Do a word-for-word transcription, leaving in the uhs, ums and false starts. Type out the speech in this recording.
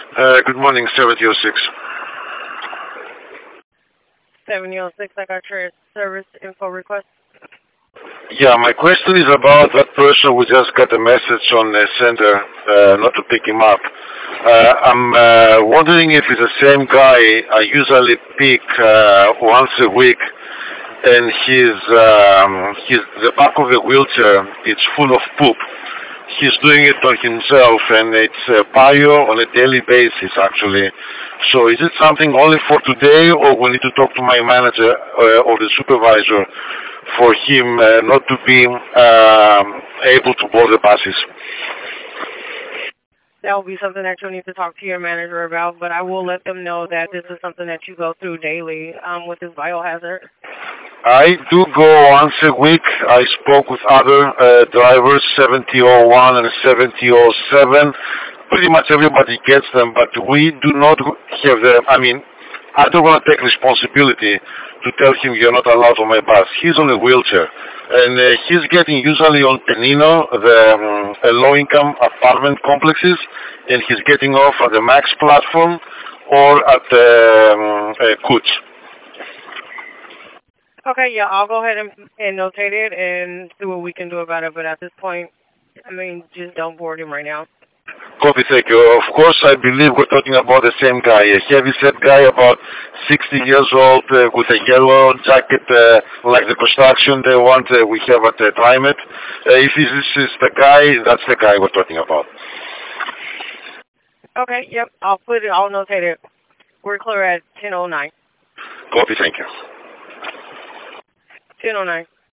Uh, good morning, seventy oh six. seventy oh six, I got your service info request. Yeah, my question is about that person who just got a message on the center uh, not to pick him up. Uh, I'm uh, wondering if it's the same guy I usually pick uh, once a week, and his, um, his the back of the wheelchair it's full of poop. He's doing it on himself, and it's uh, bio on a daily basis, actually. So is it something only for today, or we need to talk to my manager uh, or the supervisor for him uh, not to be um, able to board the buses? That will be something that you'll need to talk to your manager about, but I will let them know that this is something that you go through daily um, with this biohazard. I do go once a week. I spoke with other uh, drivers, seventy oh one and seventy oh seven. Pretty much everybody gets them, but we do not have the, I mean, I don't want to take responsibility to tell him you're not allowed on my bus. He's on a wheelchair. And uh, he's getting usually on Penino, the um, uh, low-income apartment complexes, and he's getting off at the Max platform or at the um, uh, Coach. Okay, yeah, I'll go ahead and, and notate it and see what we can do about it, but at this point, I mean, just don't board him right now. Copy, thank you. Of course, I believe we're talking about the same guy, a heavy-set guy, about sixty years old, uh, with a yellow jacket, uh, like the construction the one uh, we have at the Trimet. Uh, if this is the guy, that's the guy we're talking about. Okay, yep, I'll put it, I'll notate it. We're clear at ten oh nine. Copy, thank you. ten oh nine.